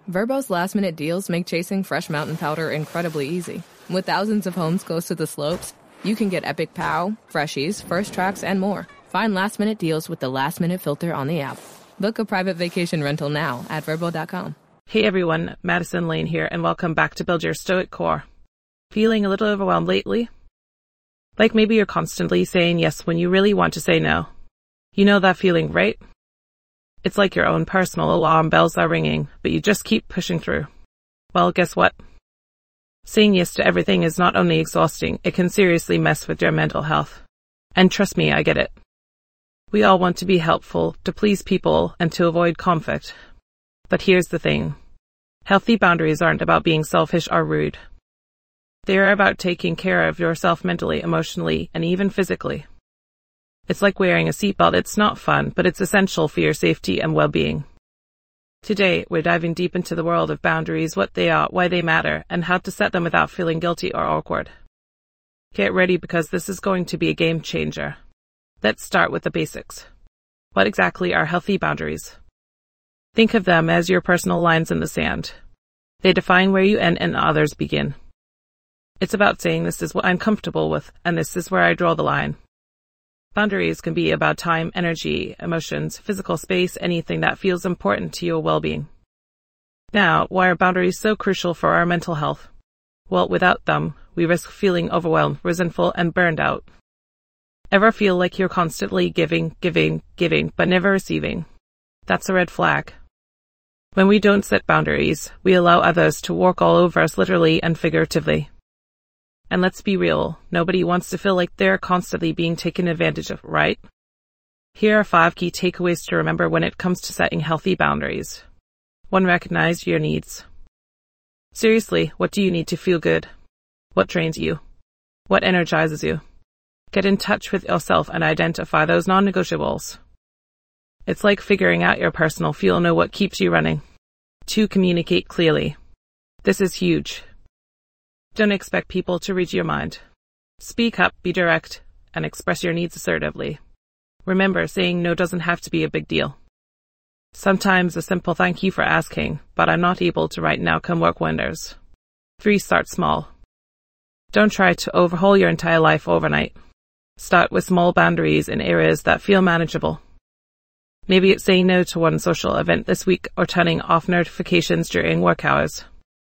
Verbo's last-minute deals make chasing fresh mountain powder incredibly easy. With thousands of homes close to the slopes, you can get Epic Pow, Freshies, First Tracks, and more. Find last-minute deals with the last-minute filter on the app. Book a private vacation rental now at Vrbo.com. Hey everyone, Madison Lane here, and welcome back to Build Your Stoic Core. Feeling a little overwhelmed lately? Like maybe you're constantly saying yes when you really want to say no. You know that feeling, right? It's like your own personal alarm bells are ringing, but you just keep pushing through. Well, guess what? Saying yes to everything is not only exhausting, it can seriously mess with your mental health. And trust me, I get it. We all want to be helpful, to please people, and to avoid conflict. But here's the thing. Healthy boundaries aren't about being selfish or rude. They are about taking care of yourself mentally, emotionally, and even physically. It's like wearing a seatbelt. It's not fun, but it's essential for your safety and well-being. Today, we're diving deep into the world of boundaries, what they are, why they matter, and how to set them without feeling guilty or awkward. Get ready because this is going to be a game changer. Let's start with the basics. What exactly are healthy boundaries? Think of them as your personal lines in the sand. They define where you end and others begin. It's about saying this is what I'm comfortable with, and this is where I draw the line. Boundaries can be about time, energy, emotions, physical space, anything that feels important to your well-being. Now, why are boundaries so crucial for our mental health? Well, without them, we risk feeling overwhelmed, resentful, and burned out. Ever feel like you're constantly giving, but never receiving? That's a red flag. When we don't set boundaries, we allow others to walk all over us literally and figuratively. And let's be real, nobody wants to feel like they're constantly being taken advantage of, right? Here are 5 key takeaways to remember when it comes to setting healthy boundaries. 1. Recognize your needs. Seriously, what do you need to feel good? What drains you? What energizes you? Get in touch with yourself and identify those non-negotiables. It's like figuring out your personal fuel, know what keeps you running. 2. Communicate clearly. This is huge. Don't expect people to read your mind. Speak up, be direct, and express your needs assertively. Remember, saying no doesn't have to be a big deal. Sometimes a simple thank you for asking, but I'm not able to right now can work wonders. 3. Start small. Don't try to overhaul your entire life overnight. Start with small boundaries in areas that feel manageable. Maybe it's saying no to one social event this week or turning off notifications during work hours.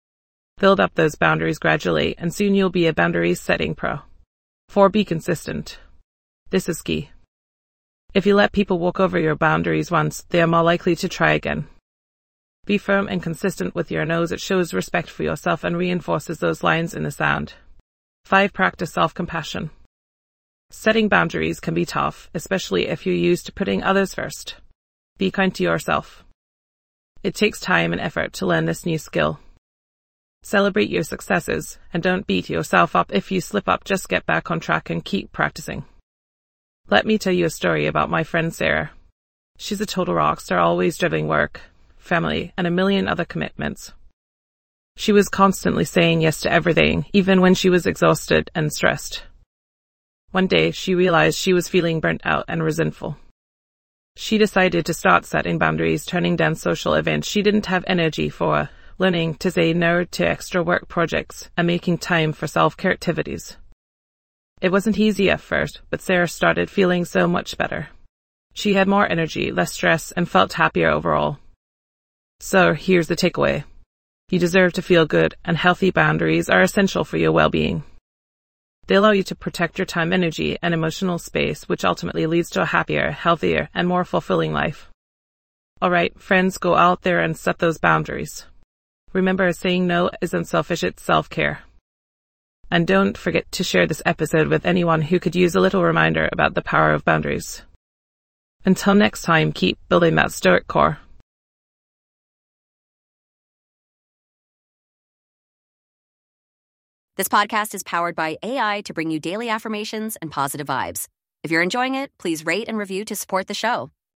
Build up those boundaries gradually, and soon you'll be a boundary-setting pro. 4. Be consistent. This is key. If you let people walk over your boundaries once, they are more likely to try again. Be firm and consistent with your no's. It shows respect for yourself and reinforces those lines in the sand. 5. Practice self-compassion. Setting boundaries can be tough, especially if you're used to putting others first. Be kind to yourself. It takes time and effort to learn this new skill. Celebrate your successes, and don't beat yourself up if you slip up. Just get back on track and keep practicing. Let me tell you a story about my friend Sarah. She's a total rock star, always juggling work, family, and a million other commitments. She was constantly saying yes to everything, even when she was exhausted and stressed. One day, she realized she was feeling burnt out and resentful. She decided to start setting boundaries, turning down social events she didn't have energy for, learning to say no to extra work projects, and making time for self-care activities. It wasn't easy at first, but Sarah started feeling so much better. She had more energy, less stress, and felt happier overall. So here's the takeaway. You deserve to feel good, and healthy boundaries are essential for your well-being. They allow you to protect your time, energy, and emotional space, which ultimately leads to a happier, healthier, and more fulfilling life. Alright, friends, go out there and set those boundaries. Remember, saying no isn't selfish, it's self-care. And don't forget to share this episode with anyone who could use a little reminder about the power of boundaries. Until next time, keep building that stoic core. This podcast is powered by AI to bring you daily affirmations and positive vibes. If you're enjoying it, please rate and review to support the show.